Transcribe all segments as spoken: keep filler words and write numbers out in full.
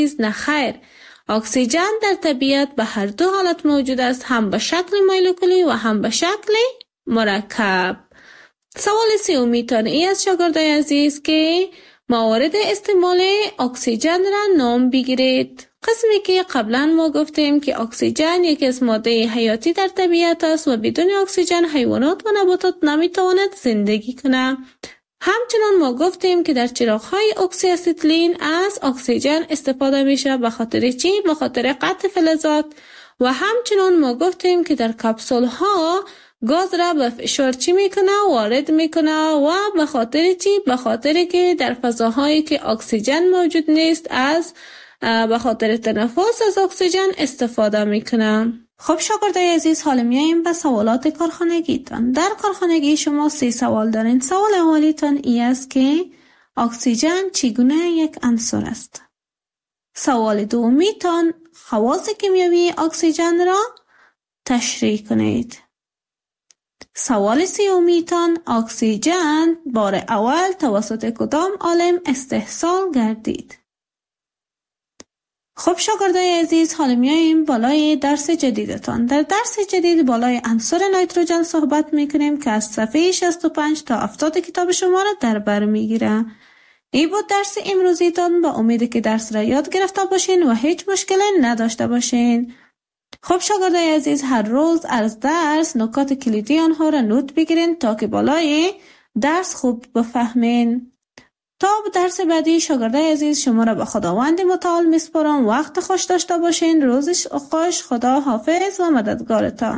نه خیر. اکسیژن در طبیعت به هر دو حالت موجود است، هم به شکل مولکولی و هم به شکل مرکب. سوال سیومیتان ای از شاگردای عزیز که موارد استعمال اکسیژن را نام بگیرید. قسمی که قبلا ما گفتیم که اکسیژن یکی از ماده حیاتی در طبیعت است و بدون اکسیژن حیوانات و نباتات نمیتواند زندگی کنند. همچنان ما گفتیم که در چراغ‌های اکسی استیلین از اکسیژن استفاده میشه به خاطر چی؟ به خاطر قطع فلزات. و همچنان ما گفتیم که در کپسول ها گاز را به فشار چی میکنه؟ وارد میکنه. و به خاطر چی؟ به خاطر که در فضاهایی که اکسیژن موجود نیست از به خاطر تنفس از اکسیژن استفاده میکنه. خب شاگردای عزیز، حالا میایم به سوالات کارخانگیتان. در کارخانگی شما سی سوال دارین. سوال اولیتان ای است که اکسیژن چگونه یک عنصر است. سوال دومیتان خواص کیمیایی اکسیژن را تشریح کنید. سوال سومیتان اکسیژن بار اول توسط کدام عالم استحصال گردید. خب شاگردای عزیز، حالا میاییم بالای درس جدیدتان. در درس جدید بالای عنصر نیتروژن صحبت میکنیم که از صفحه شصت و پنج تا هفتاد کتاب شما را در بر میگیره. این بود درس امروزیتان. با امید که درس را یاد گرفته باشین و هیچ مشکلی نداشته باشین. خب شاگردای عزیز، هر روز از درس نکات کلیدی آنها را نوت بگیرین تا که بالای درس خوب بفهمین. تا درس بعدی شاگردای عزیز، شما را به خداوند متعال میسپارم. وقت خوش داشته باشین. روز خوش. خدا حافظ و مددگارتان.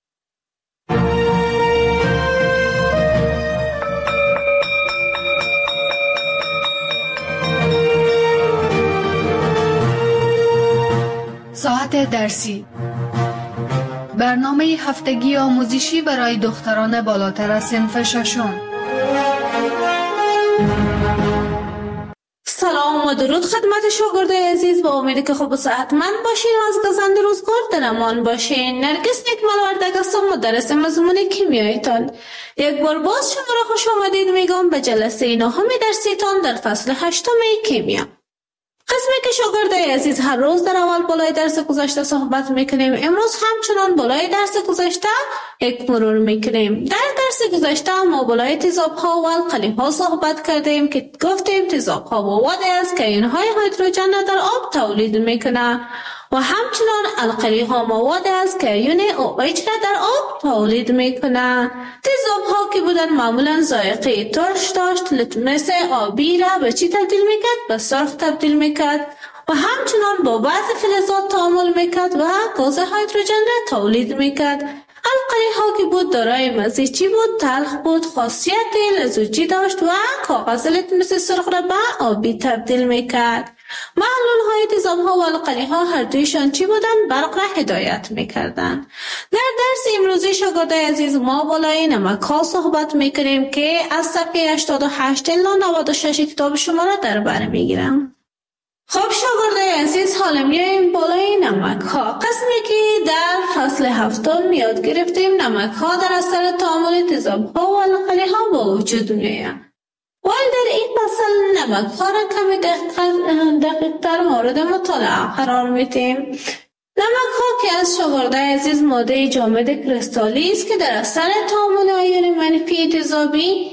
ساعت درسی، برنامه هفتگی آموزشی برای دختران بالاتر از صنف ششم. سلام و درود خدمت شاگردای عزیز. با امید که خوب و صحتمند باشین و از گزند روزگار در امان باشین. نرگس نیکمل وردگ هستم، مدرس مضمون کیمیاییتان. یک بار باز شما را خوش آمدید میگم به جلسه نهم درسیتان در فصل هشتم کیمیا. قسمی که شاگردای عزیز هر روز در اول بالای درس گذشته صحبت میکنیم، امروز همچنان بالای درس گذشته یک مرور میکنیم. در درس گذشته ما بالای تیزاب ها و القلی ها صحبت کردیم که گفتیم تیزاب ها مواد است که اینهای هیدروژن در آب تولید میکنه و همچنان القلی ها مواد است که ایون OH را در آب تولید میکنه. تیزاب ها که بودن معمولا ذائقه ترش داشت، لتمس آبی را به چی تبدیل میکرد؟ به سرخ تبدیل میکرد و همچنان با بعض فلزات تعامل میکرد و گاز هیدروژن را تولید میکرد. القلی ها که بود دارای مزه چی بود؟ تلخ بود، خاصیت لزوجی داشت و کاغذ لتمس سرخ را به آبی تبدیل میکرد. محلول های تیزاب ها و القلی ها هر دویشان چی بودن؟ برق را هدایت میکردن. در درس امروزی شاگردای عزیز ما بالای نمک ها صحبت میکنیم که از صفحه هشتاد و هشت الی نود و شش کتاب شما را در بر میگیرم. خب شاگردای عزیز، حالا میایم بالای نمک ها. قسمی که در فصل هفتم یاد گرفتیم نمک ها در اثر تعامل تیزاب ها و القلی ها با وجود میآیند. ولی در این فصل نمک ها را کمی دقیق تر مورد مطالعه قرار میدیم. نمک ها که از شاگردای عزیز ماده جامد کریستالی است که در اثر تعامل آیون منفی تیزابی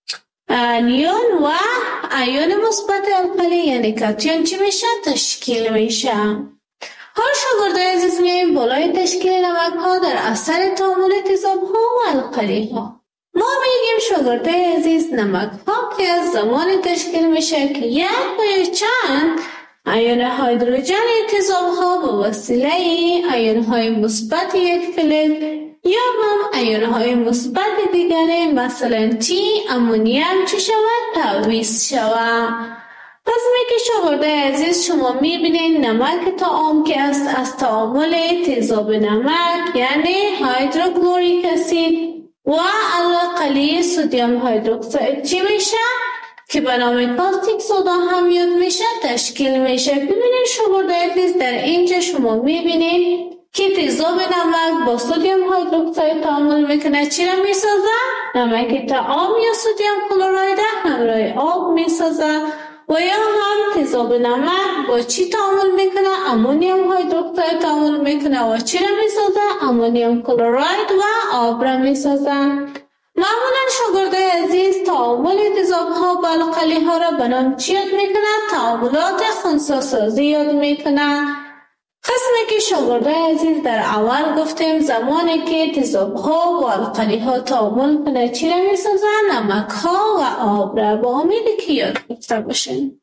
انیون و ایون مثبت القلی یعنی کاتیون چی میشه؟ تشکیل میشه. حال شاگردای عزیز میایم بالای تشکیل نمک ها در اثر تعامل تیزاب ها و القلی ها. ما میگیم شاگردای عزیز نمک ها که از زمان تشکیل میشه که یک و چند ایون هیدروژن تیزاب ها به وسیله ایون های مثبت یک فلز یا هم ایون های مثبت دیگری مثلا تی امونیم چی شود؟ تعویض شود. پس میگه شاگردای عزیز شما میبینید نمک طعام که است از تعامل تیزاب نمک یعنی هیدروکلوریک اسید و القلی سدیم هیدروکساید چی میشه؟ که به نام کاستیک سودا هم یاد میشه تشکیل میشه. ببینید شاگردای عزیز در اینجا شما میبینید که تیزاب نمک با سدیم هیدروکساید تعامل میکنه چی را میسازه؟ نمک طعام یا سدیم کلراید همراه آب میسازه و یا هم تیزاب نمک با چی تعامل میکنه؟ امونیم هیدروکساید تعامل میکنه و چی را میسازه؟ امونیم کلراید و آب را میسازه. معمولا شاگردای عزیز تعامل تیزاب ها با القلی ها را به نام چی یاد میکنه؟ تعاملات خنثی‌سازی یاد میکنه. قسمی که شاگردای عزیز در اول گفتیم زمانی که تیزاب ها و القلی ها تعامل کنه چی را میسازه؟ نمک ها و آب را. با امیدی که یاد گرفته باشین.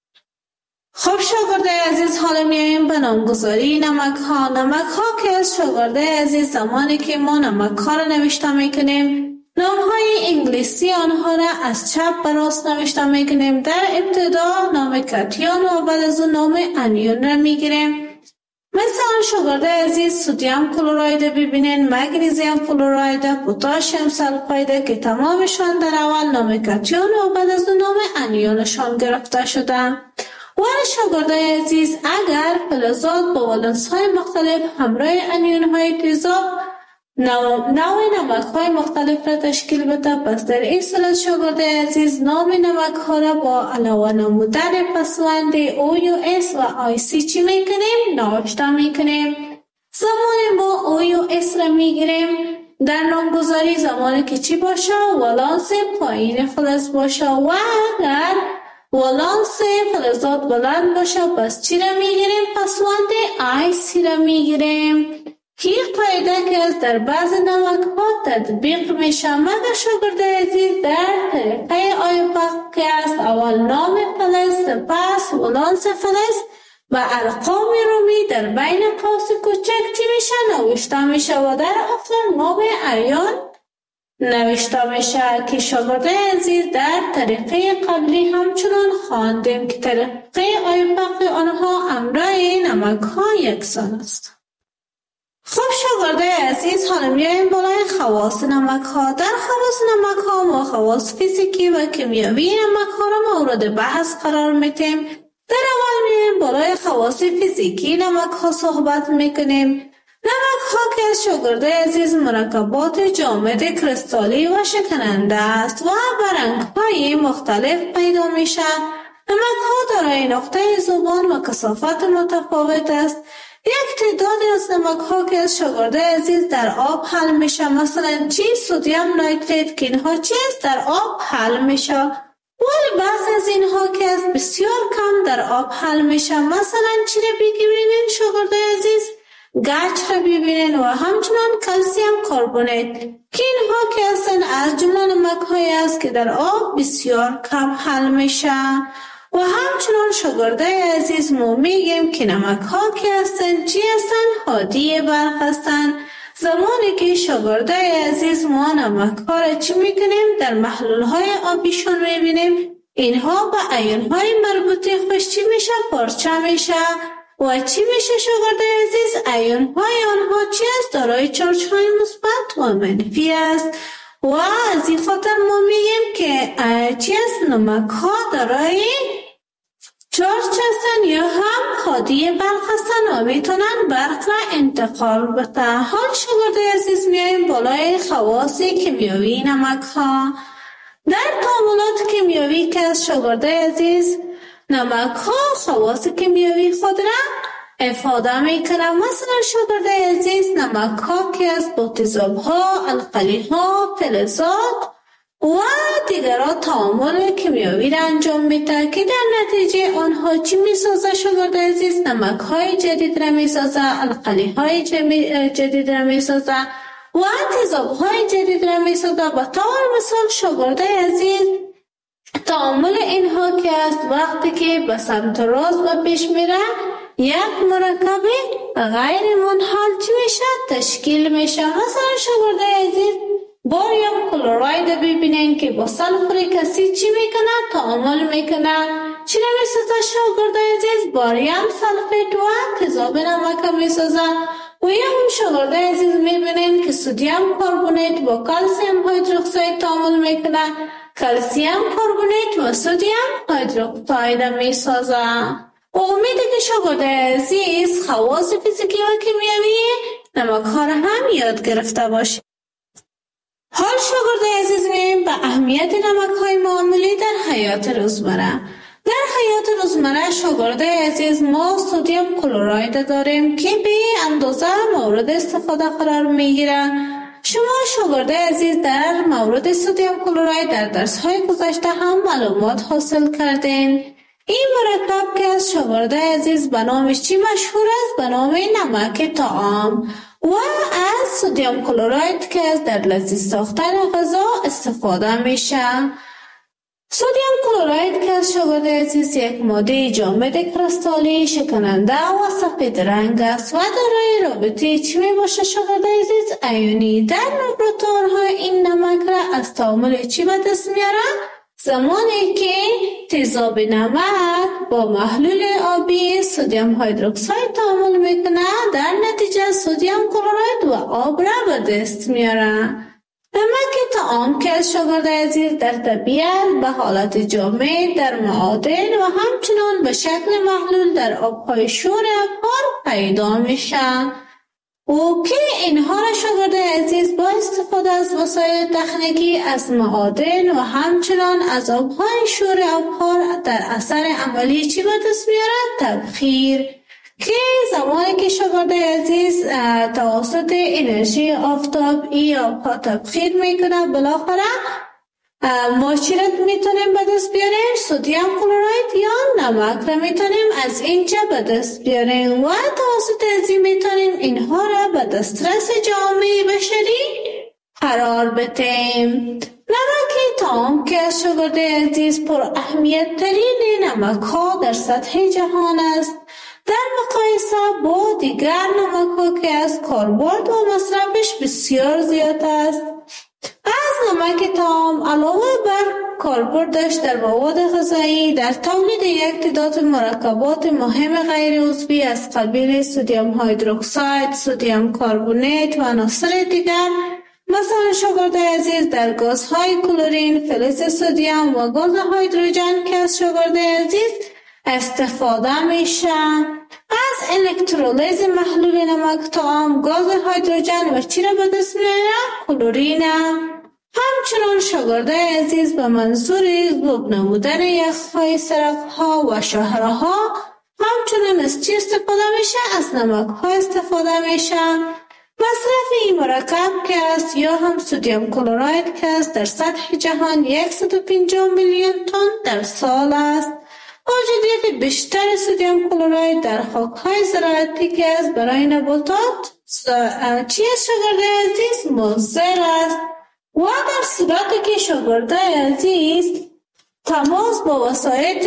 خب شاگردای عزیز حالا میاییم به نامگذاری نمک ها. نمک ها که از شاگردای عزیز زمانی که ما نمک ها را نوشته میکنیم نام های انگلیسی آنها را از چپ به راست نوشته میکنیم. در ابتدا نام کاتیون و بعد از اون نام انیون را میگیریم. مثلا شاگردای عزیز سدیم کلراید ببینین، مگنیزیم کلراید، پتاسیم سلفاید که تمامشان در اول نام کاتیون و بعد از اون نام انیونشان گرفته شده. و شاگردای عزیز اگر فلزات با ولنس های مختلف همراه انیون های تیزاب نوع نمک های مختلف را تشکیل بده، پس در این صورت شاگردای عزیز نام نمک ها را با علاوه نمودن پسوند او یو اس و آی سی چی میکنیم؟ نوشته میکنیم. زمانی ما او یو اس را میگیریم در نامگذاری زمانی که چی باشه؟ ولانس پایین فلز باشه و اگر ولانس فلزات بلند باشه پس چی را میگیریم؟ پسوند آی سی را میگیریم. یک قاعده که از در بعض نمک ها تطبیق میشه مگر شاگردای عزیز در طریقه آیوپاک که است اول نام فلز سپس ولانس فلز و ارقام رومی در بین قوس کوچک چی میشه؟ نوشته میشه و در آخر نام ایون نوشته میشه که شاگردای عزیز در طریقه قبلی همچنان خواندیم که طریقه آیوپاک آنها امرای نمک ها یکسان است. خب شاگردای عزیز حالا میاییم بالای خواص نمک ها. در خواص نمک ها ما خواص فیزیکی و کیمیایی نمک ها را مورد بحث قرار میدیم. در اول میاییم بالای خواص فیزیکی نمک ها صحبت میکنیم. نمک ها که از شاگردای عزیز مرکبات جامد کریستالی و شکننده است و به رنگ های مختلف پیدا میشه. نمک ها دارای نقطه ذوبان و کثافت متفاوت است. یک تعدادی از نمک ها که از شاگردای عزیز در آب حل میشه مثلا چی؟ سدیم نایتریت که اینها چی است؟ در آب حل میشه. ولی بعض از اینها که از بسیار کم در آب حل میشه مثلا چی را بگیرین شاگردای عزیز؟ گچ را ببینین و همچنان کلسیم کربونات که اینها که هستن از جمله نمک هایی است که در آب بسیار کم حل میشه. و همچنان شاگردای عزیز ما میگیم که نمک ها که هستن چی هستن؟ هادی برق هستن. زمانی که شاگردای عزیز ما نمک ها را چی میکنیم؟ در محلول های آبیشون میبینیم اینها با ایون های مربوطه خوش چی میشه؟ پارچه میشه. و چی میشه شاگردای عزیز؟ ایون های آنها چی است؟ دارای چارج های مثبت و منفی است. و از این خاطر ما میگیم که چی است؟ نمک ها دارای چارج هستن یا هم هادی برق هستن و میتونن برق را انتقال بده. حال شاگردای عزیز میاییم بالای خواص کیمیایی نمک ها. در تعاملات کیمیایی که از شاگردای عزیز نمک ها خواص کیمیایی خود را افاده میکنه. مثلا شاگردای عزیز نمک ها که از با تیزاب ها، القلی ها، فلزات و دیگرها تعامل کیمیایی را انجام میده که در نتیجه آنها چی میسازه شاگردای عزیز؟ نمک های جدید را میسازه، القلی های جدید را میسازه و تیزاب های جدید را میسازه. به طور مثال شاگردای عزیز تعامل اینها که است وقتی که به سمت راست و پیش میره یک مرکب غیر منحل چی میشه؟ تشکیل میشه. مثلا شاگردای عزیز باریم کلراید ببینین که با سلفوریک اسید چی میکنه؟ تعامل میکنه. چی نمیسازه شاگردای عزیز؟ باریم سلفیت و تیزاب نمک میسازه. و یا هم شاگردای عزیز میبینین که سدیم کربونات با کلسیم هیدروکساید تعامل میکنه. کلسیم کربونات و سدیم هیدروکساید میسازه. و امیده که شاگردای عزیز خواص فیزیکی و کیمیایی نمک ها را هم یاد گرفته باشه. حال شاگردای عزیز میاییم به اهمیت نمک های معاملی در حیات روزمره. در حیات روزمره شاگرد عزیز ما سدیم کلراید داریم که به اندازه مورد استفاده قرار میگیره. شما شاگرد عزیز در مورد سدیم کلراید در درس های گذشته هم معلومات حاصل کردین. این مرکب که از شاگرد عزیز به نامش چی مشهور است؟ به نام نمک طعام و از سدیم کلراید که از در لذیذ ساختن غذا استفاده میشه. سدیم کلراید که از شاگرد عزیز یک ماده جامد کریستالی شکننده و سفید رنگ است و دارای رابطه چی می باشه شاگرد عزیز؟ ایونی. در لابراتوارها این نمک را از تعامل چی به دست میاره؟ زمانی که تیزاب نمک با محلول آبی سدیم هیدروکساید تعامل میکنه در نتیجه سدیم کلراید و آب را به دست میاره. نمک طعام که از شاگرد عزیز در طبیعت به حالت جامد در معادن و همچنان به شکل محلول در آبهای شور ابحار پیدا میشه و که اینها را شاگرد عزیز با استفاده از وسایل تکنیکی از معادن و همچنان از آبهای شور ابحار در اثر عملی چی به دست میاره؟ تبخیر. که زمانی که شاگرد عزیز توسط انرژی آفتاب ای آبها تبخیر میکنه بالاخره ما چی را میتونیم به دست بیاریم؟ سدیم کلراید یا نمک را میتونیم از اینجا به دست بیاریم و توسط ازی میتونیم اینها را به دسترس جامعه بشری قرار بدیم. نمک طعام که از شاگرد عزیز پر اهمیت ترین نمک ها در سطح جهان است در مقایسه با دیگر نمک ها که از کاربرد و مصرفش بسیار زیاد است. از نمک طعام علاوه بر کاربردش در مواد غذایی در تولید یک تعداد مرکبات مهم غیر عضوی از قبیل سدیم هیدروکساید، سدیم کربونات و عناصر دیگر مثلا شاگرد عزیز در گازهای کلورین، فلز سدیم و گاز هیدروژن که از شاگرد عزیز استفاده میشه. از الکترولیز محلول نمک طعام گاز هیدروژن و چی را به دست میاره؟ کلورین. همچنان شاگرد عزیز به منظور ذوب نمودن یخهای سرکها و شاهرها همچنان از چی استفاده میشه؟ از نمک ها استفاده میشه. مصرف این مرکب که است یا هم سدیم کلراید که است در سطح جهان صد و پنجاه میلیون تن در سال است. موجودیت بیشتر سدیم کلراید در خاک‌های زراعتی که است برای نباتات چی است شاگرد عزیز؟ مضر است و در صورتی که شاگرد عزیز تماس با وسایل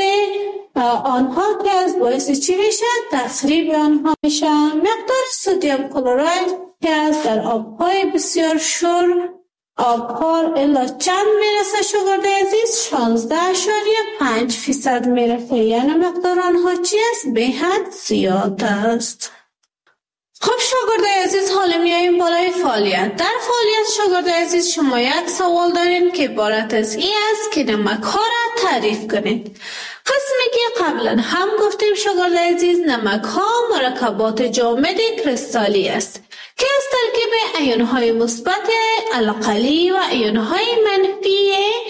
آنها که از باعث چی میشه؟ تخریب آنها میشه. مقدار سدیم کلراید که از در آبهای بسیار شور آبخوار الا چند میرسه شاگرد عزیز؟ شانزده اشاریه پنج فیصد میرسه. یعنی مقدار آنها چی است؟ به حد زیاد است. خب شاگرد عزیز حالا میاییم بالای فعالیت. در فعالیت شاگرد عزیز شما یک سوال دارین که عبارت از این است که نمک ها را تعریف کنید. قسمی که قبلا هم گفتیم شاگرد عزیز نمک ها مرکبات جامد کریستالی است که از ترکیب ایون‌های مثبت القلی و ایون‌های منفی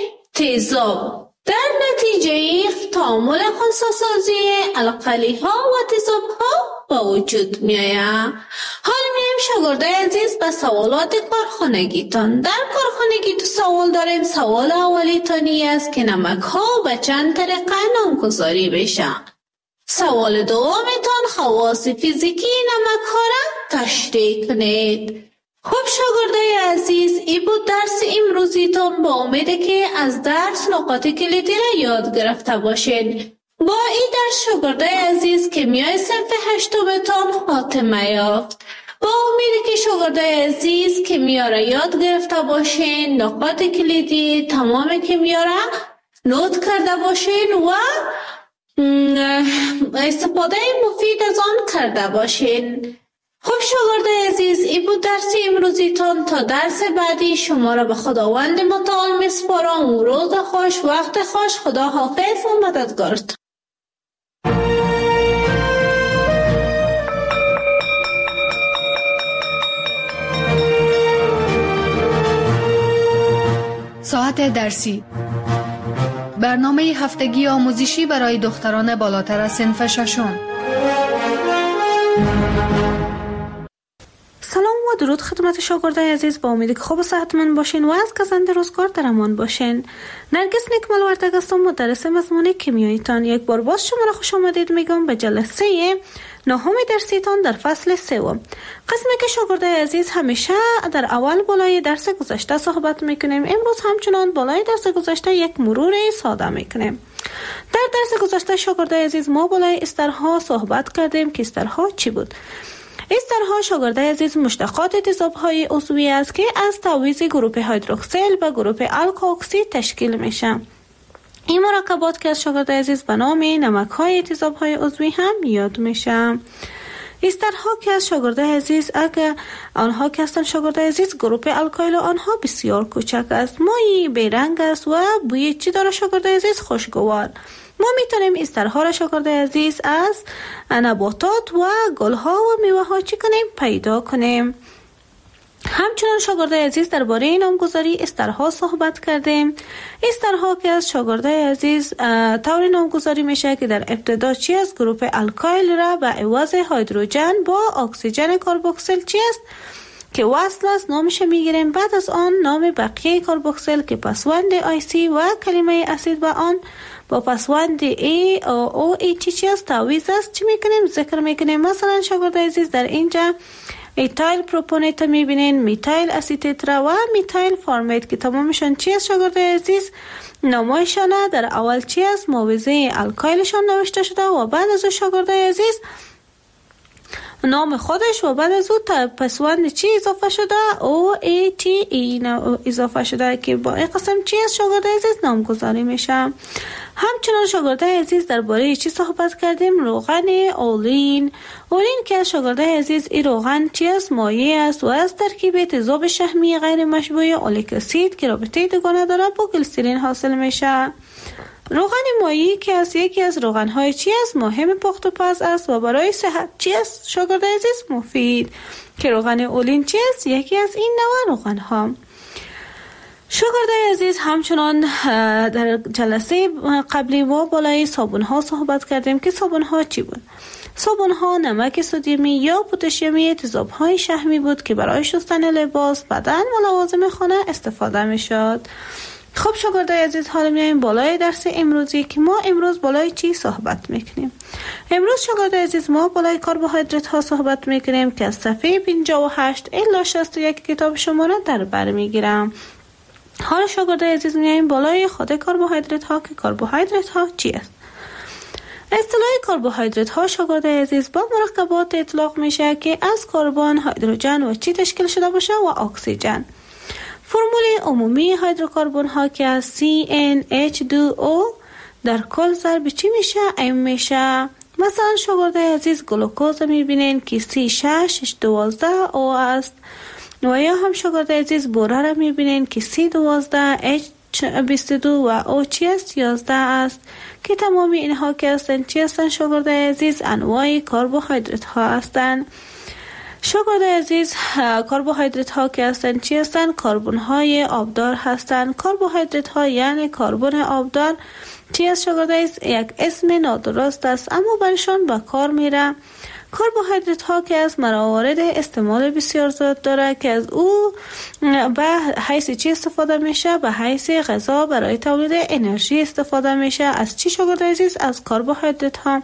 تیزاب در نتیجه تعامل خنثی‌سازی القلی ها و تیزاب ها با وجود می آید. حال میایم شاگرد عزیز به سوالات کارخانگیتان. در کارخانگی تو سوال داریم. سوال اولی تانی است که نمک ها به چند طریقه نامگذاری بشه. سوال دومیتان خواص فیزیکی نمک ها را تشریح کنید. خب شاگردای عزیز این بود درس امروزیتان. با امید که از درس نکات کلیدی را یاد گرفته باشید. با این درس شاگردای عزیز که میای صنف هشتمتان خاتمه یافت. با امید که شاگردای عزیز که میاره یاد گرفته باشین، نکات کلیدی تمام که میاره نوت کرده باشین و استفاده مفید از آن کرده باشین. خب شاگردای عزیز این بود درس امروزیتان. تا درس بعدی شما را به خداوند متعال میسپارم. روز خوش، وقت خوش، خدا حافظ و مددگارتان. ساعت درسی برنامه هفتگی آموزشی برای دختران بالاتر از صنف ششم. سلام و درود خدمت شاگردای عزیز، با امیدی که خوب و صحتمند باشین و از گزنده روزگار در امان باشین. نرگس نیکمل وردگ هستم، مدرس مضمون کیمیاییتان. یک بار باز شما را خوش آمدید میگم به جلسه نهم درسیتان در فصل سوم. قسمی که شاگردای عزیز همیشه در اول بالای درس گذشته صحبت میکنیم، امروز همچنان بالای درس گذشته یک مرور ساده میکنیم. در درس گذشته شاگردای عزیز ما بالای استرها صحبت کردیم که استرها چی بود؟ استرها شاگردای عزیز مشتقات تیزاب‌های عضوی است که از تعویض گروه هیدروکسیل به گروه الکاکسید تشکیل میشه. این مرکبات که از شاگردای عزیز به نام نمک‌های تیزاب‌های عضوی هم یاد میشه. استرها که از شاگردای عزیز اگر آنها که هستند شاگردای عزیز گروه الکایل آنها بسیار کوچک است، مایی بیرنگ است و بوی چی داره شاگردای عزیز؟ خوشگوار. ما میتونیم استرها را شاگردای عزیز از نباتات و گلها و میوه ها چی کنیم؟ پیدا کنیم. همچنان شاگردای عزیز درباره نامگذاری استرها صحبت کردیم. استرها که از شاگردای عزیز طور نامگذاری میشه که در ابتدا چی از گروه الکایل را به عوض هیدروژن با اکسیژن کربوکسیل چی است که وصل است نامش میگیریم. بعد از آن نام بقیه کربوکسیل که پسوند آی سی و کلمه اسید و آن با پسوند ای او ای چی چی است تعویض است چی میکنیم؟ ذکر میکنیم. مثلا شاگردای عزیز در اینجا ایتایل پروپونیت میبینین، میتایل اسیتیترا و میتایل فارمیت که تمامشان چی است شاگردای عزیز؟ نامایشان در اول چی است؟ موضع الکایلشان نوشته شده و بعد از شاگردای عزیز نام خودش و بعد از او تا پسوند چی اضافه شده؟ او ای تی ای اضافه شده که با این قسم چی است شاگردای عزیز؟ نامگذاری میشه. همچنان شاگردای عزیز درباره چی صحبت کردیم؟ روغن اولین. اولین که از شاگردای عزیز این روغن چی است؟ مایع است و از ترکیب تیزاب شحمی غیر مشبوع اولیک اسید که رابطه دوگانه داره با گلیسرین حاصل میشه. روغن مایعی که از یکی از روغن‌های چی است؟ مهم پخت و پز است و برای صحت چی است شاگردای عزیز؟ مفید. که روغن اولین چی است؟ یکی از این نوع روغن‌ها. شاگردای عزیز همچنان در جلسه قبلی ما بالای صابون‌ها صحبت کردیم که صابون‌ها چی بود؟ صابون‌ها نمک سدیمی یا پتاسیمی تیزاب‌های شحمی بود که برای شستن لباس، بدن و لوازم خانه استفاده می‌شد. خب شاگردای عزیز حالا میایم بالای درس امروزی که ما امروز بالای چی صحبت میکنیم؟ امروز شاگردای عزیز ما بالای کربوهیدرات ها صحبت میکنیم که از صفحه پنجاه و هشت الی شصت و یک کتاب شما را در بر میگیرم. حالا شاگردای عزیز میایم بالای خود کربوهیدرات ها که کربوهیدرات ها چی است؟ اصطلاح کربوهیدرات ها شاگردای عزیز با مرکبات اطلاق میشه که از کربن، هیدروژن و چی تشکیل شده باشه و اکسیژن. فرمول عمومی هیدروکربن ها که از سی ان اچ دو او در کل ضرب چی میشه؟ ام میشه. مثلا شاگردای عزیز گلوکوز میبینین که سی شش دوازده او است و یا هم شاگردای عزیز بوره را میبینین که سی دوازده اچ بیست و دو و او چی است؟ یازده است که تمامی اینها که هستن چی هستن شاگردای عزیز؟ انواع کربوهیدرات ها هستن. شاگردای عزیز کربوهیدرات ها که هستن چی هستن؟ کربن های آبدار هستن. کربوهیدرات ها یعنی کربن آبدار چی است شاگردای عزیز؟ یک اسم نادرست است اما برشان به کار میره. کربوهیدرات ها که از موارد استعمال بسیار زیاد داره که از او به حیث چی استفاده میشه؟ به حیث غذا برای تولید انرژی استفاده میشه. از چی شاگردای عزیز؟ از کربوهیدرات ها.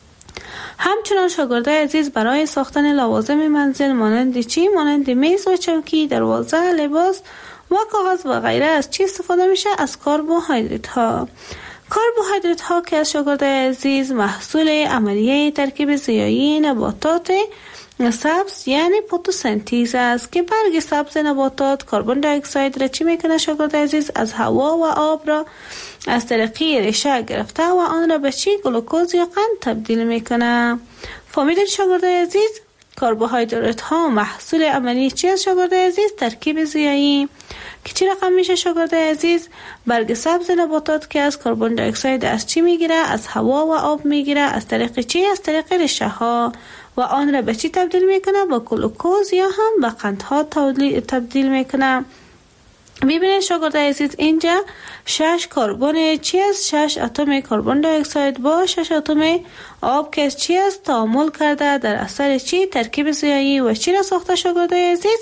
همچنان شاگردای عزیز برای ساختن لوازم منزل مانند چی؟ مانند میز و چوکی، دروازه، لباس و کاغذ و غیره از چی استفاده میشه؟ از کربوهیدرات ها. کربوهیدرات ها که از شاگردای عزیز محصول عملیه ترکیب ضیایی نباتات سبز یعنی فتوسنتیز است که برگ سبز نباتات کربن دی اکساید را چی میکنه شاگردای عزیز؟ از هوا و آب را از طریق ریشه گرفته و آن را به چی؟ گلوکوز یا قند تبدیل میکنه. فهمیدید شاگردای عزیز؟ کربوهیدرات ها محصول عملی چی است شاگردای عزیز؟ ترکیب ضیایی که چی رقم میشه شاگردای عزیز؟ برگ سبز نباتات که از کربن دی اکساید از چی میگیره؟ از هوا و آب میگیره از طریق چی؟ از طریق ریشه ها و آن را به چی تبدیل میکنه؟ با گلوکوز یا هم به قندها تبدیل میکنه. ببینید شاگردای عزیز، اینجا شش کربن چی است؟ شش اتم کربن دی اکساید با شش اتم آب که چی است؟ تعامل کرده در اثر چی؟ ترکیب زیایی و چی را ساخته شاگردای عزیز؟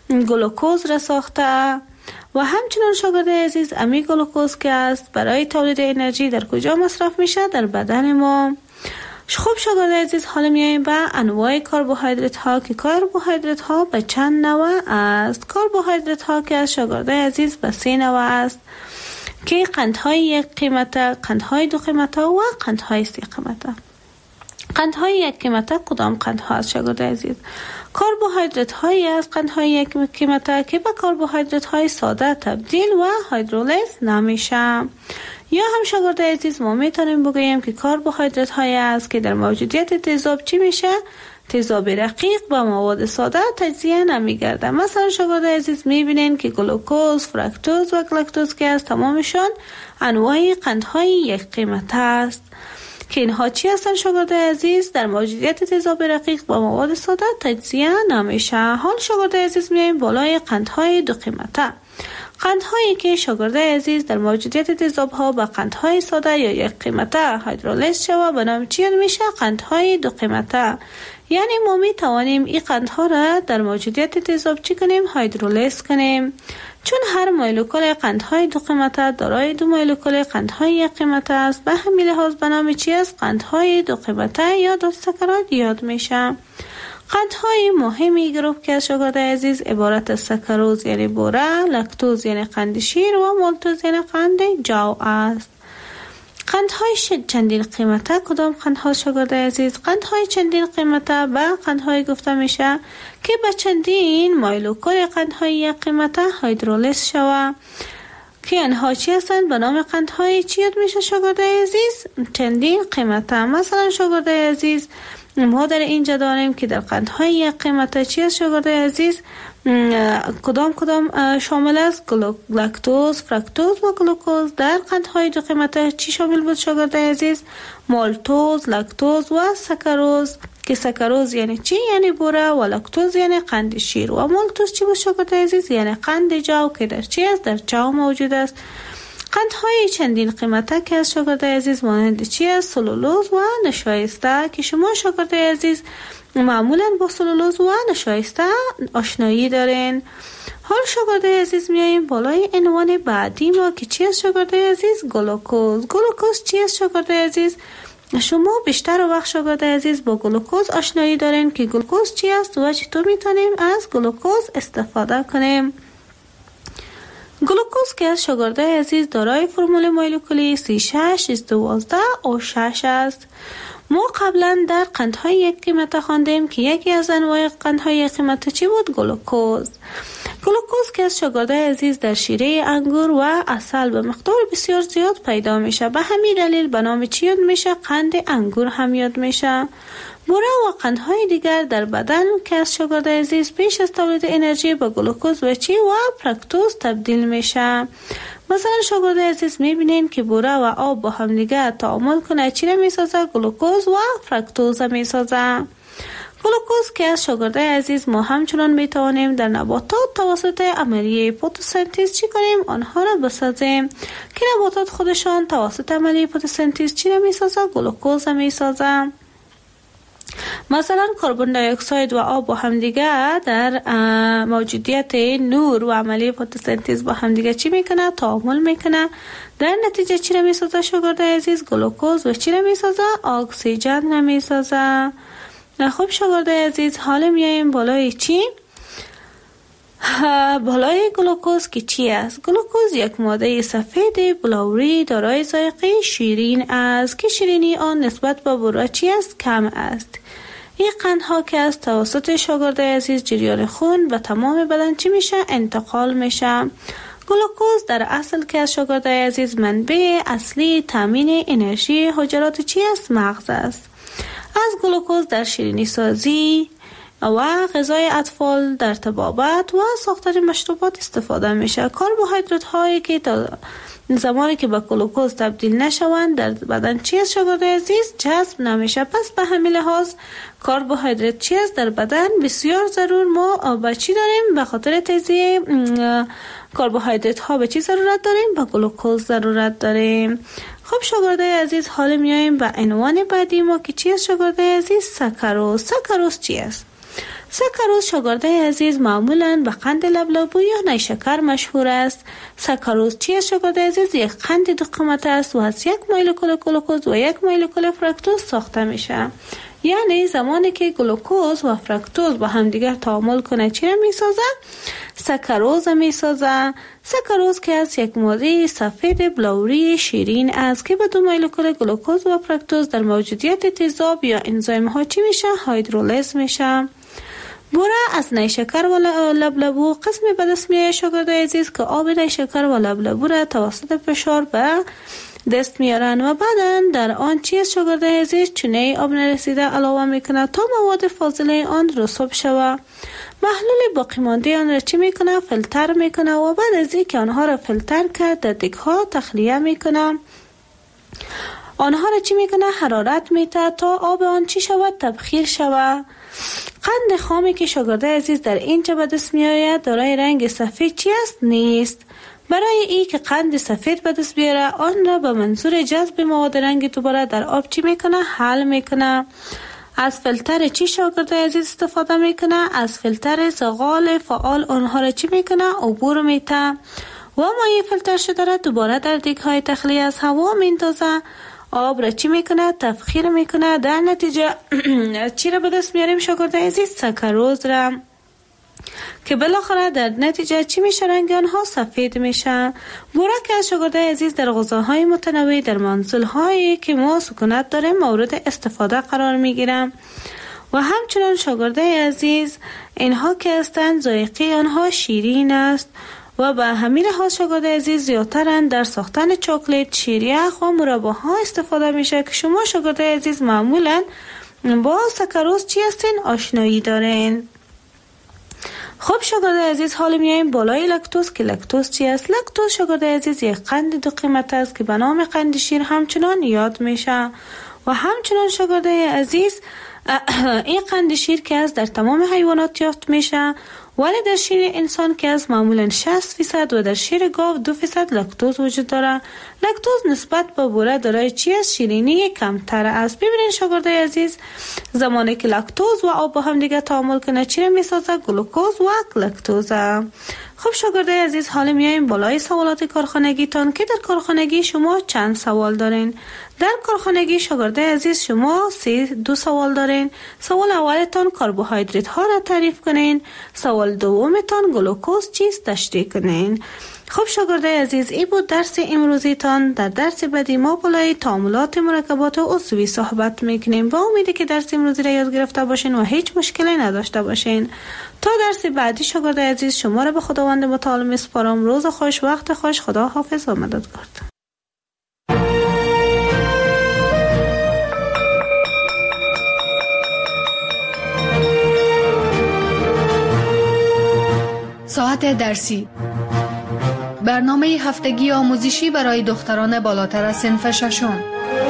گلوکوز را ساخته. و همچنان شاگردای عزیز، امی گلوکوز که است برای تولید انرژی در کجا مصرف میشه؟ در بدن ما. خوب شاگردای عزیز، حالا میاییم به انواع کربوهیدرات ها که کربوهیدرات ها به چند نوع است. کربوهیدرات ها که از شاگردای عزیز به سه نوع است که قندهای یک قیمته، قندهای دو قیمته و قندهای سه قیمته. قندهای یک قیمته کدام قندها است شاگردای عزیز؟ کربوهیدرات هایی از قندهای یک قیمته که به کربوهیدرات های ساده تبدیل و هیدرولیز نمیشه. یا هم شاگردای عزیز ما میتونیم بگوییم که کربوهیدرات هایی است که در موجودیت تیزاب چی میشه؟ تیزاب رقیق با مواد ساده تجزیه نمیگرده. مثلا شاگردای عزیز میبینین که گلوکوز، فرکتوز و گلاکتوز که است تمامشان انواع قندهای یک قیمت است که اینها چی هستن شاگردای عزیز؟ در موجودیت تیزاب رقیق با مواد ساده تجزیه نمیشه. حال شاگردای عزیز میایم بالای قندهای دو قیمته. قندهایی که شاگردای عزیز در موجودیت تیزاب ها با قندهای ساده یا یک قیمته هیدرولیز شود به نام چی میشه؟ قندهای دو قیمته. یعنی ما می توانیم این قندها را در موجودیت تیزاب چی کنیم؟ هیدرولیز کنیم. چون هر مولکول قندهای دو قیمته دارای دو مولکول قندهای یک قیمته است، به همین لحاظ به نام چی است؟ قندهای دو قیمته یا دو سکرات یاد میشه. قندهای مهمی گروه که شاگردای عزیز عبارت از سکروز یعنی بوره، لاکتوز یعنی قند شیر و مالتوز یعنی قند جو است. قندهای چندین قیمته کدام قندها شاگردای عزیز؟ قندهای چندین قیمته به قندهای گفته میشه که به چندین مولکول قندهای یک قیمته هیدرولیز شود که انها چی هستند؟ به نام قندهای چی یاد میشه شاگردای عزیز؟ چندین قیمته. مثلا شاگردای عزیز ما در اینجا داریم که در قندهای یک قیمته چی است شاگردای عزیز؟ کدام کدام شامل است؟ لاکتوز، فرکتوز و گلوکوز. در قندهای دو قیمته چی شامل بود شاگردای عزیز؟ مالتوز، لاکتوز و سکروز که سکروز یعنی چی؟ یعنی بوره و لاکتوز یعنی قند شیر و مالتوز چی بود شاگردای عزیز؟ یعنی قند جو که در چی است؟ در جو موجود است. قندهای چندین قیمته که از شاگردای عزیز مانند چی است؟ سلولوز و نشایسته که شما شاگردای عزیز معمولا با سلولوز و نشایسته آشنایی دارین. حال شاگردای عزیز میاییم بالای عنوان بعدی ما که چی است شاگردای عزیز؟ گلوکوز. گلوکوز چی است شاگردای عزیز؟ شما بیشتر وقت شاگردای عزیز با گلوکوز آشنایی دارین که گلوکوز چی است و چطور میتونیم از گلوکوز استفاده کنیم. گلوکوز که از شاگردای عزیز دارای فرمول مولکولی سی شش دوازده او شش است. ما قبلا در قندهای یک قیمته خواندیم که یکی از انواع قندهای یک قیمته چی بود؟ گلوکوز. گلوکوز که از شاگردای عزیز در شیره انگور و عسل به مقدار بسیار زیاد پیدا میشه. به همین دلیل به نام چی یاد میشه؟ قند انگور هم یاد میشه. بوره و قندهای دیگر در بدن که از شاگردای عزیز پیش از تولید انرژی به گلوکوز و چی و فرکتوز تبدیل میشه. مثلا شاگردای عزیز میبینین که بوره و آب با هم دیگه تعامل کنه چی را میسازه؟ گلوکوز و فرکتوز میسازه. گلوکوز که از شاگردای عزیز ما همچنان میتوانیم در نباتات توسط عملیه فتوسنتز چی کنیم؟ آنها را بسازیم که نباتات خودشان توسط عملیه فتوسنتز چی را میسازه؟ گلوکوز میسازه. مثلا کربن دی اکساید و آب با همدیگه در موجودیت نور و عملیه فتوسنتز با همدیگه چی میکنه؟ تعامل میکنه. در نتیجه چی را میسازه شاگردای عزیز؟ گلوکوز. و چی را میسازه؟ اکسیژن را میسازه. خب شاگردای عزیز حالا میاییم بالای چی؟ بالای گلوکوز که چی است؟ گلوکوز یک ماده سفید بلوری دارای ذائقه شیرین است که شیرینی آن نسبت به بوره چی است؟ کم است. این قندها که از توسط شاگردای عزیز جریان خون به تمام بدن چی میشه؟ انتقال میشه. گلوکوز در اصل که از شاگردای عزیز منبع اصلی تامین انرژی حجرات چی است؟ مغز است. از گلوکوز در شیرینی سازی و غذای اطفال در طبابت و ساختن مشروبات استفاده میشه. کربوهیدرات هایی که زمانی که به گلوکوز تبدیل نشوند در بدن چی است شاگردای عزیز؟ جذب نمیشه. پس به همین لحاظ کربوهیدرات چی است در بدن؟ بسیار ضرور. ما به چی داریم؟ به خاطر تجزیه کربوهیدرات ها به چی ضرورت داریم؟ به گلوکوز ضرورت داریم. خب شاگردای عزیز حالا میایم به عنوان بعدی ما که چی است شاگردای عزیز؟ سکروز. سکروز چی است؟ سکروز شاگردای عزیز معمولاً به قند لبلبو یا نیشکر مشهور است. سکروز چی است شاگردای عزیز؟ یک قند دو قیمت است و از یک مولکول گلوکوز و یک مولکول فرکتوز ساخته میشه. یعنی زمانی که گلوکوز و فرکتوز با همدیگر تعامل کنه چی را میسازه؟ سکروز میسازه. سکروز که از یک ماده سفید بلوری شیرین است که به دو مولکول گلوکوز و فرکتوز در موجودیت تیزاب یا انزایم ها چی میشه؟ هیدرولیز میشه. بوره از نیشکر و لبلبو قسمی به دست میاد شاگردای عزیز که آب نیشکر و لبلبو را توسط فشار به دست میارن و بعدا در آن چیز شاگردای عزیز چونه آب نرسیده علاوه میکنه تا مواد فاضله آن رسوب شوه. محلول باقی مانده آن را چی میکنه؟ فیلتر میکنه و بعد از اینکه آنها را فیلتر کرد در دیگ ها تخلیه میکنه. آنها را چی میکنه؟ حرارت میده تا آب آن چی شود؟ تبخیر شود. قند خامی که شاگردای عزیز در اینجا به دست می آید دارای رنگ سفید چی است؟ نیست. برای ای که قند سفید به دست بیاره آن را به منظور جذب مواد رنگ دوباره در آب چی میکنه؟ حل میکنه. از فیلتر چی شاگردای عزیز استفاده میکنه؟ از فیلتر زغال فعال آنها را چی میکنه؟ عبور میده و مایع فیلتر شده را دوباره در دیگ های تخلیه از هوا میندازه. آب را چی میکنه؟ تبخیر میکنه. در نتیجه چی را به دست میاریم شاگردای عزیز؟ سکروز را که بالاخره در نتیجه چی میشه؟ رنگ آنها سفید میشه. بورک از شاگردای عزیز در غذاهای متنوع در منزل‌هایی که ما سکونت داریم مورد استفاده قرار میگیرم و همچنان شاگردای عزیز اینها که هستند ذائقه آنها شیرین است و به همین لحاظ شاگردای عزیز زیادترن در ساختن چاکلیت، شیریخ و مرباها استفاده میشه که شما شاگردای عزیز معمولا با سکروز چی هستین؟ آشنایی دارین. خب شاگردای عزیز حالا میایم بالای لکتوز که لکتوز چی است؟ لکتوز شاگردای عزیز یک قند دو قیمت است که به نام قند شیر همچنان یاد میشه و همچنان شاگردای عزیز این قند شیر که از در تمام حیوانات یافت میشه ولی در شیر انسان که از معمولا شصت فیصد و در شیر گاو دو فیصد لکتوز وجود داره. لکتوز نسبت به بوره دارای چی است؟ شیرینی کمتر است. ببینید شاگردای عزیز زمانی که لکتوز و آب با هم دیگه تعامل کنه چی را میسازه؟ گلوکوز و لکتوز. خب شاگردای عزیز حالا میایم بالای سوالات کارخانگیتان که در کارخانگی شما چند سوال دارین؟ در کارخانگی شاگردای عزیز شما سه دو سوال دارین. سوال اولتان کربوهیدرات ها را تعریف کنین. سوال دومتان گلوکوز چیست تشریح کنین. خب شاگردای عزیز این بود درس امروزیتان. در درس بعدی ما بالای تعاملات مرکبات عضوی صحبت میکنیم. با امیدی که درس امروزی را یاد گرفته باشین و هیچ مشکلی نداشته باشین. تا درس بعدی شاگردای عزیز شما را به خداوند متعال میسپارم. روز خوش، وقت خوش، خدا حافظ و مددگار. ساعت درسی، برنامه هفتگی آموزشی برای دختران بالاتر از صنف ششم.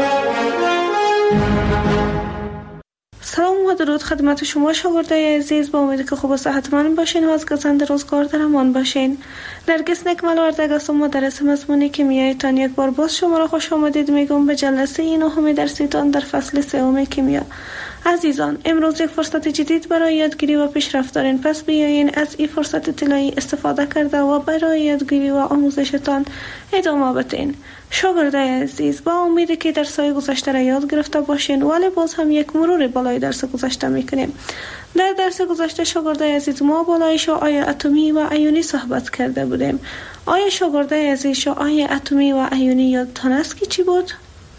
سلام و درود خدمت شما شاگردای عزیز. با امید که خوب و صحتمند باشین و از گزند روزگار در امان باشین. نرگس نکمل وردگ هستم، مدرس مضمون کیمیایتان. یک بار باز شما را خوش آمدید میگم به جلسه نهم درسیتان در فصل سوم کیمیا. عزیزان امروز یک فرصت جدید برای یادگیری و پیشرفت دارین، پس بیایین از این فرصت طلایی استفاده کرده و برای یادگیری و آموزشتان ادامه بدین. شاگردای عزیز با امیدی که درس‌های گذشته را یاد گرفته باشین ولی باز هم یک مرور بالای درس گذشته میکنیم. در درس گذشته شاگردای عزیز ما بالای شعاع اتمی و ایونی صحبت کرده بودیم. آیا شاگردای عزیز شعاع اتمی و ایونی یادتان است که چی بود؟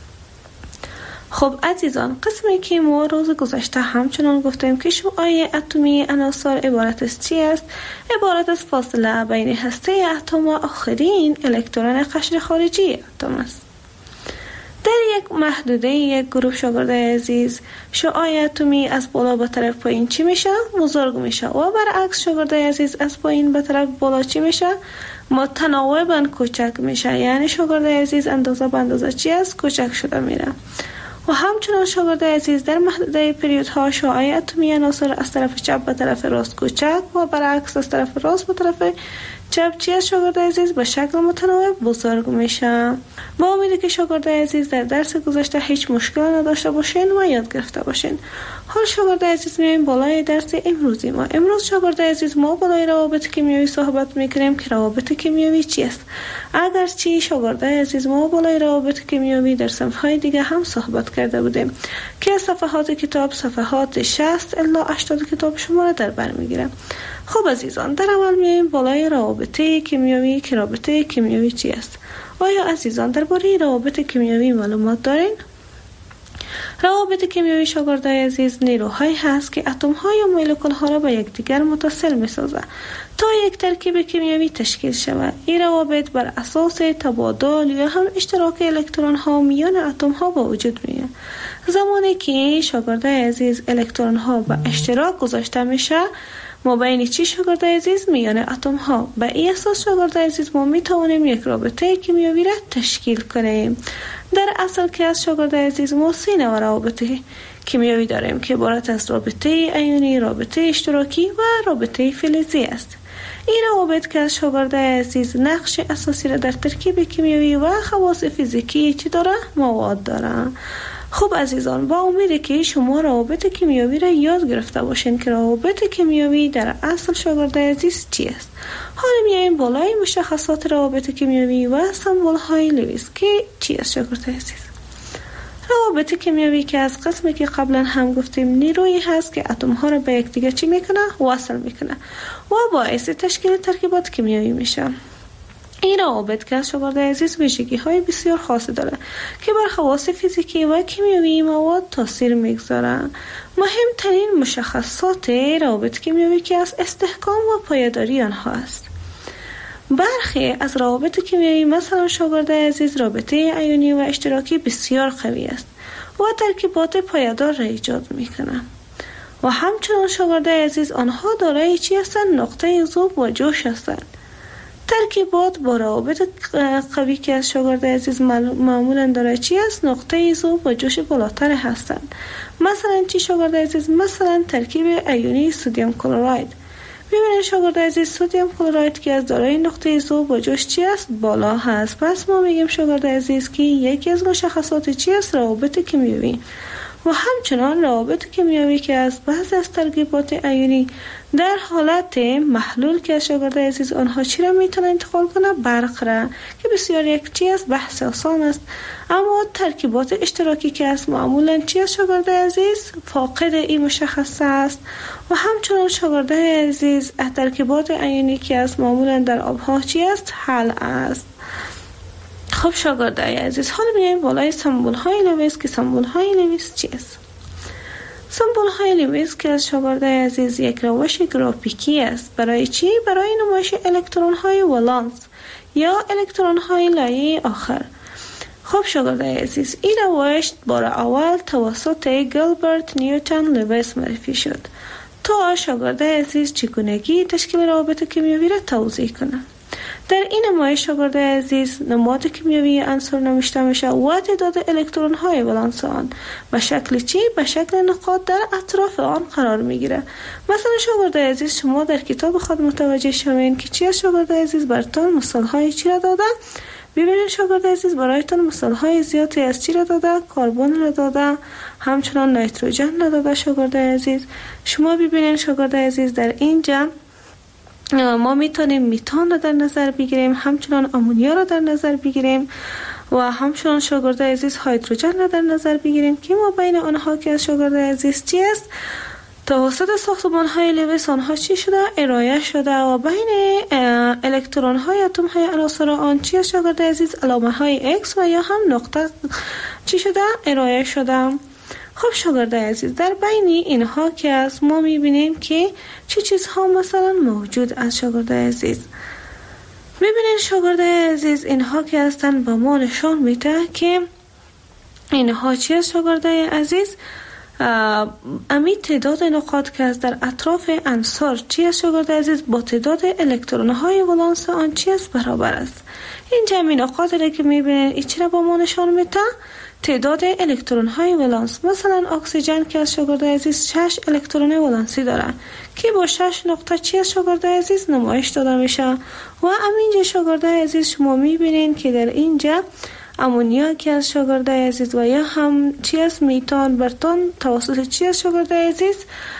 خب عزیزان قسمی که ما روز گذشته همچنان گفتیم که شعاع اتمی عناصر عبارت از چی است؟ عبارت از فاصله بین هسته اتم و آخرین الکترون قشر خارجی اتم است. در یک محدوده یک گروه شاگردای عزیز شعاع اتمی از بالا به طرف پایین چی میشه؟ بزرگ میشه و برعکس شاگردای عزیز از پایین به طرف بالا چی میشه؟ متناوباً کوچک میشه، یعنی شاگرد عزیز اندازه به اندازه چی است کوچک شده میره. و همچنان شاگرد عزیز در محدوده پریودها شعاع اتمی عناصر از طرف چپ به طرف راست کوچک و برعکس از طرف راست به طرف چپ چی از شاگرد عزیز به شکل متناوب بزرگ میشه. با امیدی که شاگرد عزیز در درس گذشته هیچ مشکل نداشته باشین و یاد گرفته باشین. حال شاگرد عزیز میایم بالای درس امروزی ما. امروز شاگرد عزیز ما بالای روابط کیمیایی صحبت میکنیم که روابط کیمیایی چی است. اگرچه شاگرد عزیز ما بالای روابط کیمیایی در صفحه دیگه هم صحبت کرده بودیم که صفحات کتاب صفحات شصت الی هشتاد کتاب شما را در بر میگیره. خب عزیزان، در اول میایم بالای روابط کیمیایی که رابطه کیمیایی چی است. آیا عزیزان درباره روابط کیمیایی معلومات دارین؟ روابط کیمیایی شاگرد عزیز نیروهایی هست که اتم ها یا مولکول ها را به یکدیگر متصل می سازه تا یک ترکیب کیمیایی تشکیل شود. این روابط بر اساس تبادل یا هم اشتراک الکترون ها میان اتم ها به وجود میاد. زمانی که شاگرد عزیز الکترون ها به اشتراک گذاشته میشه مابین چی شاگرد عزیز میان اتم ها. به این اساس شاگرد عزیز ما می توانیم یک رابطه کیمیایی را تشکیل کنیم. در اصل که از شاگرد عزیز ما سه نوع روابط کیمیایی داریم که عبارت از رابطه ایونی، رابطه اشتراکی و رابطه فلزی است. این روابط که از شاگرد عزیز نقش اساسی را در ترکیب کیمیایی و خواص فیزیکی چی داره؟ مواد داره. خب عزیزان، با امیده که شما روابط کیمیایی را یاد گرفته باشین که روابط کیمیایی در اصل شاگرد عزیز چی است. حالا میایم بالای مشخصات روابط کیمیایی و سمبل های لوئیس که چی است شاگرد عزیز. روابط کیمیایی که از قسمی که قبلا هم گفتیم نیرویی هست که اتم ها را به یکدیگر چی میکنه؟ وصل میکنه و باعث تشکیل ترکیبات کیمیایی میشه. این روابط که از شاگرد عزیز ویژگی های بسیار خاصی داره که بر خواص فیزیکی و کیمیایی مواد تاثیر میگذاره. مهمترین مشخصات روابط کیمیایی که از استحکام و پایداری آنها است. برخی از روابط کیمیایی مثلا شاگرد عزیز رابطه ایونی و اشتراکی بسیار قوی است و ترکیبات پایدار را ایجاد میکنه. و همچنان شاگرد عزیز آنها دارای چی هستند؟ نقطه ذوب و جوش هستند. ترکیبات با روابط قوی که از شاگرد عزیز معمولا داره چی است؟ نقطه ذوب و جوش بالاتر هستند. مثلا چی شاگرد عزیز؟ مثلا ترکیب ایونی سدیم کلراید. ببینید شاگرد عزیز سدیم کلراید که از دارای نقطه ذوب و جوش چی است؟ بالا هست. پس ما میگیم شاگرد عزیز که یکی از مشخصات چی است؟ روابط کیمیایی. و همچنان روابط کیمیایی که از بعضی از ترکیبات ایونی در حالت محلول که شاگرد عزیز آنها چی را میتونه انتقال کنه؟ برق را، که بسیار یک چی است؟ بحث آسان است. اما ترکیبات اشتراکی که است معمولا چی است شاگرد عزیز؟ فاقد این مشخصه است. و همچنان شاگرد عزیز ترکیبات ایونی که است معمولا در آبها چی است؟ حل است. خب شاگرد عزیز، حالا میایم بالای سمبل های لوئیس که سمبل های لوئیس چی است؟ سمبل های لوئیس که از شاگرد عزیز یک روش گرافیکی است. برای چی؟ برای نمایش الکترون های ولانس یا الکترون های لایه آخر. خب شاگرد عزیز، این روش بار اول توسط گیلبرت نیوتن لوئیس معرفی شد تا شاگرد عزیز چگونگی تشکیل روابط کیمیایی را توضیح کنه. در این نمایش شاگرد عزیز نماد کیمیایی عنصر نوشته میشه و تعداد الکترون های ولانس آن به شکل چی؟ به شکل نقاط در اطراف آن قرار میگیره. مثلا شاگرد عزیز شما در کتاب خود متوجه شوین که چی از شاگرد عزیز براتون مثال های چی را داده؟ ببینید شاگرد عزیز برایتون مثال های زیادی از چی را داده؟ کربن را داده، همچنان نیتروژن را داده. شاگرد عزیز شما ببینید شاگرد عزیز در اینجا ما میتونیم میتان را در نظر بگیریم، همچنان آمونیا را در نظر بگیریم و همچنان شاگرد عزیز هیدروژن را در نظر بگیریم که ما بین آنها که از شاگرد عزیز چی است؟ توسط ساختمان های لوئیس آنها چی شده؟ ارائه شده و بین الکترون های اتم های عناصر آن چی است شاگرد عزیز؟ علامه های X و یا هم نقطه چی شده؟ ارائه شده. خب شاگرد عزیز در بین اینها که از ما میبینیم که چه چیزها مثلا موجود از شاگرد عزیز. میبینید شاگرد عزیز اینها که هستن به ما نشان میده که اینها چی است شاگرد عزیز؟ امی تعداد نقاط که از در اطراف عنصر چی است شاگرد عزیز با تعداد الکترون های ولانس آن چی است برابر است. این جمعی نقاط را که میبینید این چرا با ما نشان میده؟ تعداد الکترون های ولانس. مثلا اکسیژن که از شاگرد عزیز شش الکترون ولانسی داره که با شش نقطه چی از شاگرد عزیز نمایش داده میشه و همینجا شاگرد عزیز شما میبینید که در اینجا امونیا که از شاگرد عزیز و یا هم چی از میتان برتون توسط چی از شاگرد عزیز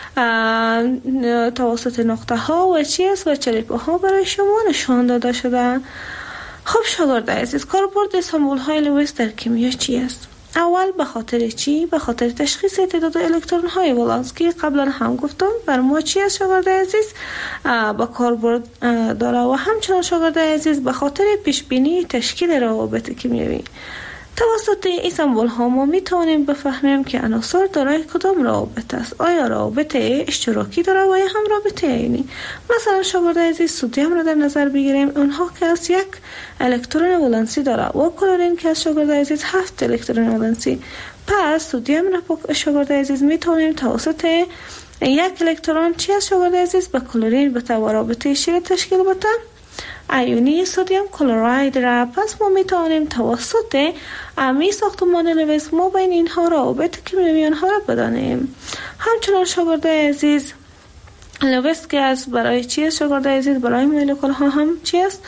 توسط نقطه ها و چی از و چلیپه ها برای شما نشان داده شده. خب شاگرد عزیز کاربرد سمبول های لوئیس در کیمیا چی است؟ اول به خاطر چی؟ به خاطر تشخیص تعداد الکترون های ولانس که قبلا هم گفتم بر ما چی است شاگرد عزیز با کاربرد داره و همچنان شاگرد عزیز به خاطر پیش بینی تشکیل روابط کیمیایی. توسط این سمبول ها ما می توانیم بفهمیم که عناصر دارای کدام روابط است. آیا روابط اشتراکی داره و یا هم رابطه عینی. مثلا شاگرد عزیز سدیم را در نظر بگیریم، اونها که از یک الکترون ولانسی داره و کلورین که از شاگرد عزیز هفت الکترون ولانسی. پس سدیم را شاگرد عزیز می توانیم توسط یک الکترون چی از شاگرد عزیز به کلورین به رابطه شیر تشکیل بده ایونی سدیم کلراید را. پس ما می توانیم توسط امی ساختمان لوئیس ما بین اینها روابط کیمیایی آنها را بدانیم. همچنان شاگرد عزیز لوئیس گاز برای چی است شاگرد عزیز؟ برای مولکول ها هم چی است؟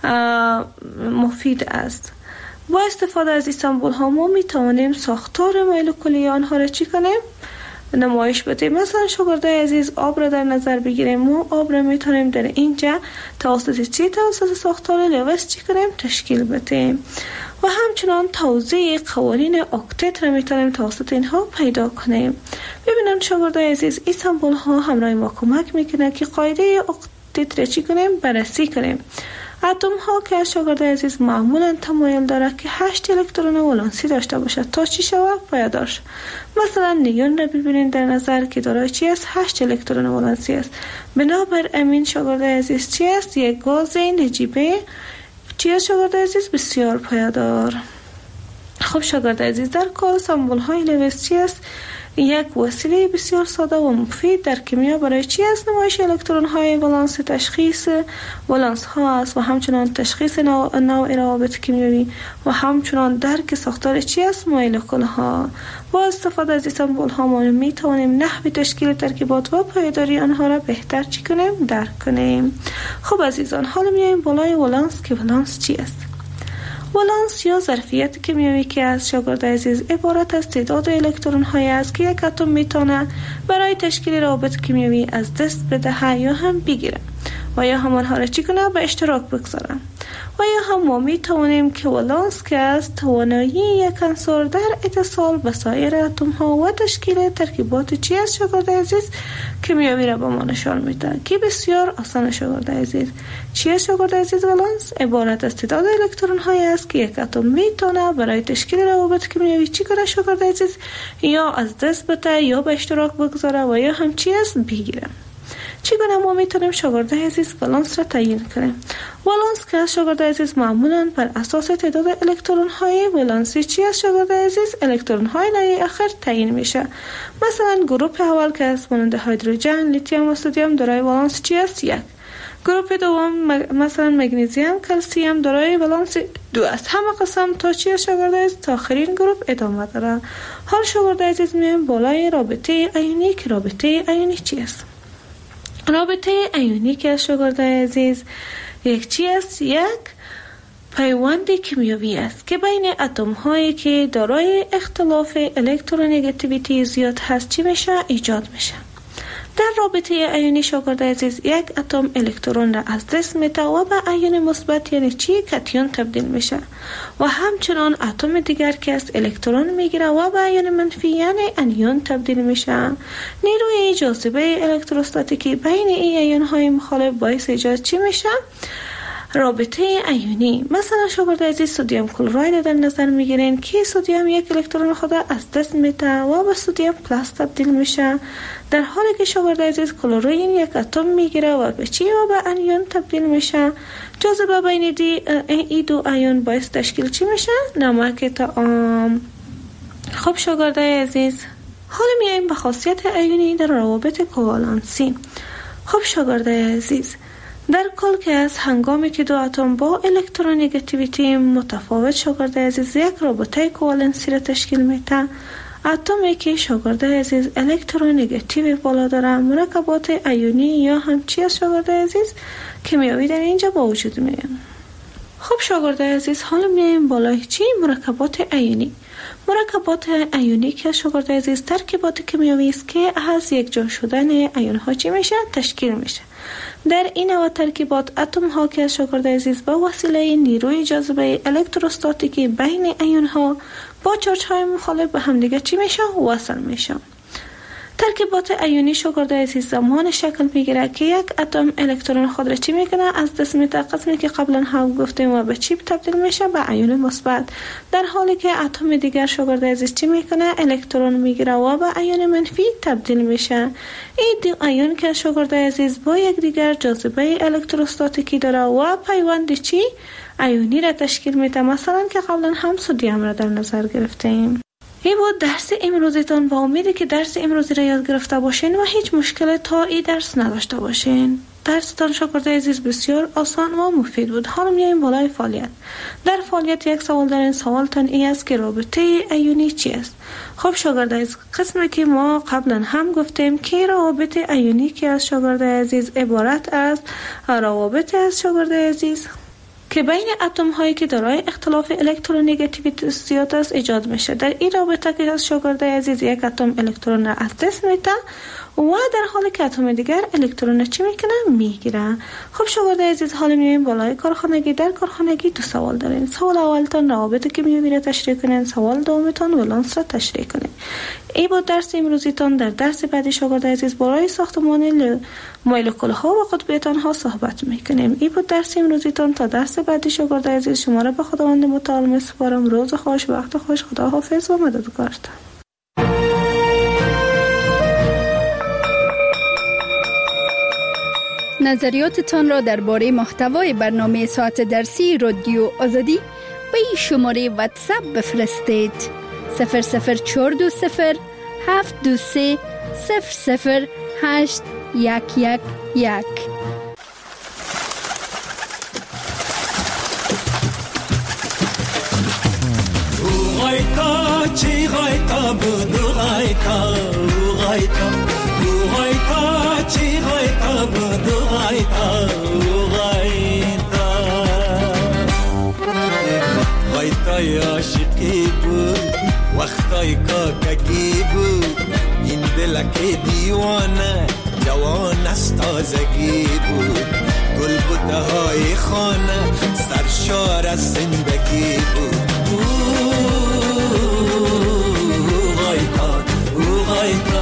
مفید است. با استفاده از این سمبول ها ما می توانیم ساختار مولکولی آنها را چی کنیم؟ نمایش بدیم. مثلا شاگرد عزیز آب را در نظر بگیریم، ما آب را میتونیم در اینجا توسط چی؟ توسط ساختار لوئیس چی کنیم؟ تشکیل بدیم. و همچنان توزیع قوانین اکتت را میتونیم توسط اینها پیدا کنیم. ببینم شاگرد عزیز این سمبول ها همراه ما کمک میکنه که قاعده اکتت را چی کنیم؟ بررسی کنیم. اتم ها که از شاگرد عزیز معمولا تمایل داره که هشت الکترون ولانسی داشته باشد تا چی شود؟ پایدار شود. مثلا نیون را ببینید در نظر که دارای چی است؟ هشت الکترون ولانسی است. بنابر امین شاگرد عزیز چی است؟ یک گاز نجیبه چی است شاگرد عزیز؟ بسیار پایدار. خب شاگرد عزیز در کار سمبول های لوئیس چی است؟ یک وسیله بسیار ساده و مفید در کیمیا برای چی است؟ نمایش الکترون های ولانس، تشخیص ولانس ها است و همچنان تشخیص نوع, نوع روابط کیمیایی و همچنان درک ساختار چی است؟ مولکول ها. با استفاده از این سمبول ها ما می توانیم نحوی تشکیل ترکیبات و پایداری آنها را بهتر چی کنیم؟ درک کنیم. خب عزیزان حالا میایم بالای ولانس که ولانس چی است؟ ولانس یا ظرفیت کیمیایی که از شاگرد عزیز عبارت از تعداد الکترون های است که یک اتم میتونه برای تشکیل روابط کیمیایی از دست بده یا هم بگیره و یا هم آنها را چی کنه؟ به اشتراک بگذاره. و یا هم ما می توانیم که ولانس که از توانایی یک عنصر در اتصال به سایر اتم ها و تشکیل ترکیبات چی است شاگرد عزیز؟ کیمیایی را به ما نشان میده که بسیار آسان شاگرد عزیز. چی است شاگرد عزیز؟ ولانس عبارت از تعداد الکترون های است که یک اتم میتونه برای تشکیل روابط کیمیایی چی کنه شاگرد عزیز؟ یا از دست بده یا به اشتراک بگذاره و یا هم چی است؟ بگیره. چگونه ما میتونیم شاگرد عزیز ولانس را تعیین کنیم؟ ولانس که شاگرد عزیز معمولا بر اساس تعداد الکترون های ولانسی چی است شاگرد عزیز؟ الکترون های لایه آخر تعیین میشه. مثلا گروپ اول که از مانند هیدروژن، لیتیوم و سدیم دارای ولانس چی است؟ یک. گروپ دوم مثلا مگنیزیم، کلسیم دارای ولانس دو است. همه قسم تا چی است شاگرد عزیز؟ تا آخرین گروپ ادامه داره. حال شاگرد عزیز میایم بالای رابطه ایونی که رابطه ایونی چی است؟ رابطه ایونی که شاگرد عزیز یک چی است؟ یک پیوند کیمیایی است که بین اتم هایی که دارای اختلاف الکترونگاتیویتی زیاد هست چی میشه؟ ایجاد میشه. در رابطه ایونی شاگرد عزیز یک اتم الکترون را از دست میده و به ایون مثبت یعنی چی؟ کاتیون تبدیل میشه و همچنان اتم دیگر که از الکترون میگیره و به ایون منفی یعنی انیون تبدیل میشه. نیروی جاذبه الکتروستاتیکی بین این ایون های مخالف باعث ایجاد چی میشه؟ رابطه ایونی. مثلا شاگرد عزیز سدیم کلراید در نظر میگیرین که سدیم یک الکترون خود از دست میده و به سدیم پلاس تبدیل میشه، در حالی که شاگرد عزیز کلورین یک اتم میگیره و به چی و به انیون تبدیل میشه. جاذبه بین دی ای دو ایون باعث تشکیل چی میشه؟ نمک طعام. خب شاگرد عزیز حالا میایم به خاصیت ایونی در روابط کوالنسی. خب شاگرده عزیز، در کل که از هنگامی که دو اتم با الکترونگاتیویتی متفاوت شاگرده عزیز یک رابطه کوالنسی را تشکیل میده، اتمی که شاگرده عزیز الکترونگاتیو بالا داره مرکبات ایونی یا هم چی از شاگرده عزیز کیمیایی در اینجا با وجود میاد. خب شاگرده عزیز، حالا میایم بالای چی؟ مرکبات ایونی. مرکبات ایونی که شاگرده عزیز ترکیبات کیمیایی است که از یک جا شدن ایون ها چی میشه؟ تشکیل میشه. در این نوع ترکیبات اتم ها که شاگرده عزیز به وسیله نیروی جاذبه الکتروستاتیکی بین ایون ها با چارج های مخالف به هم دیگه چی میشه؟ وصل میشه. ترکیبات ایونی شاگرده عزیز زمان شکل میگیره که یک اتم الکترون خود را چی میکنه؟ از دست میده، قسمی که قبلا هم گفتیم و به چی تبدیل میشه؟ به ایون مثبت. در حالی که اتم دیگر شاگرده عزیز چی میکنه؟ الکترون میگیره و به ایون منفی تبدیل میشه. این دو ایون که شاگرده عزیز با یک دیگر جاذبه الکتروستاتیکی داره و پیوند چی؟ ایونی را تشکیل میده. مثلا که قبلا هم سدیم را در نظر گرفتیم. این بود درس امروزیتان و امیده که درس امروزی را یاد گرفته باشین و هیچ مشکل تا این درس نداشته باشین. درستان شاگرده عزیز بسیار آسان و مفید بود. حالا میایم بالای فعالیت. در فعالیت یک سوال دارین. سوالتان این است که رابطه ایونی چی است؟ خب شاگرده عزیز، قسمی که ما قبلا هم گفتیم که روابط ایونی که از شاگرده عزیز عبارت از روابط از شاگرده عزیز که بین اتم هایی که دارای اختلاف الکترونگاتیویتی زیاد است ایجاد میشه. در این رابطه که از شاگرده عزیز یک اتم الکترون را از دست میده و در حالی که اتم دیگر الکترون چی میکنه؟ میگیره. خب شاگرده عزیز، حالا میایم بالای کارخانگی. در کارخانگی دو سوال دارین. سوال اولتان روابط کیمیایی را تشریح کنین، سوال دومتان ولانس را تشریح کنین. ای بود درس امروزیتان. در درس بعدی شاگرده عزیز برای ساختمان مولکول ها و قطبیتان ها صحبت میکنیم. ای بود درس امروزیتان. تا درس بعدی شاگرده عزیز شما را به خداوند متعال میسپارم. روز خوش، وقت خوش، خدا حافظ و مددگارتان. نظریاتتان را درباره محتوای برنامه ساعت درسی رادیو آزادی به این شماره واتساپ بفرستید: صفر صفر چهار دو صفر هفت دو سه صفر صفر هشت یک یک یک. غایتا چی غایتا بودو غایتا غایتا غایتا چی غایتا بودو غایتا غایتا غایتای عاشقی بود وقتای کاکگی بود این دلک دیوانه جوان از تازگی بود گل بوته های خانه سرشار از زندگی بود غایتا غایتا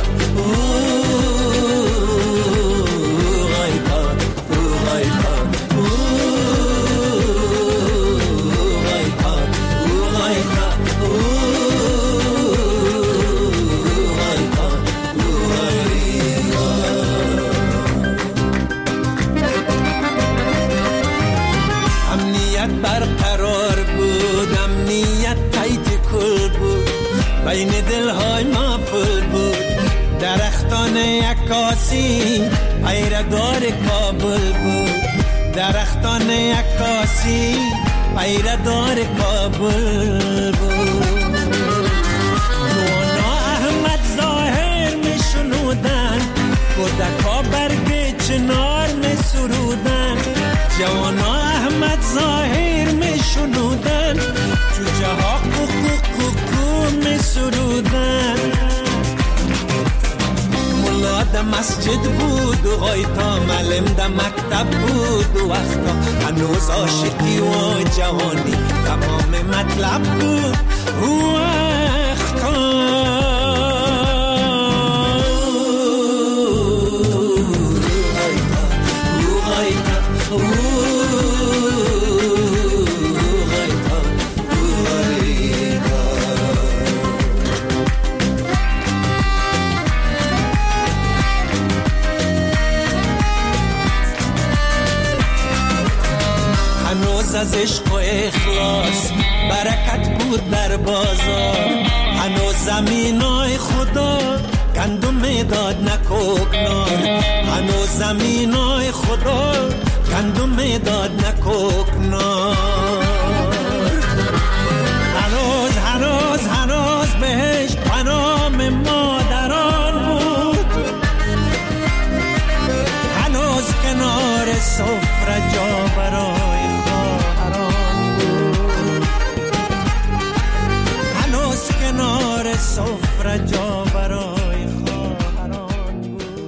بین دلهای ما پل بود درختان عکاسی پیردار کابل بود درختان عکاسی پیردار کابل بود نوانا احمد ظاهر می شنودن کودکا برگ چنار می سرودن جوانا احمد ظاهر می شنودن جوجه ها کوکو کوکو می سرودن ملا ده مسجد بود و غایتا معلم ده مکتب بود و وقتا هنوز عاشقی و جوانی تمام مطلب بود و وقتا هنوز از عشق و اخلاص برکت بود در بازار، هنوز زمینای خدا گندم میداد نکوکنار، هنوز زمینای خدا گندم میداد نکوکنار.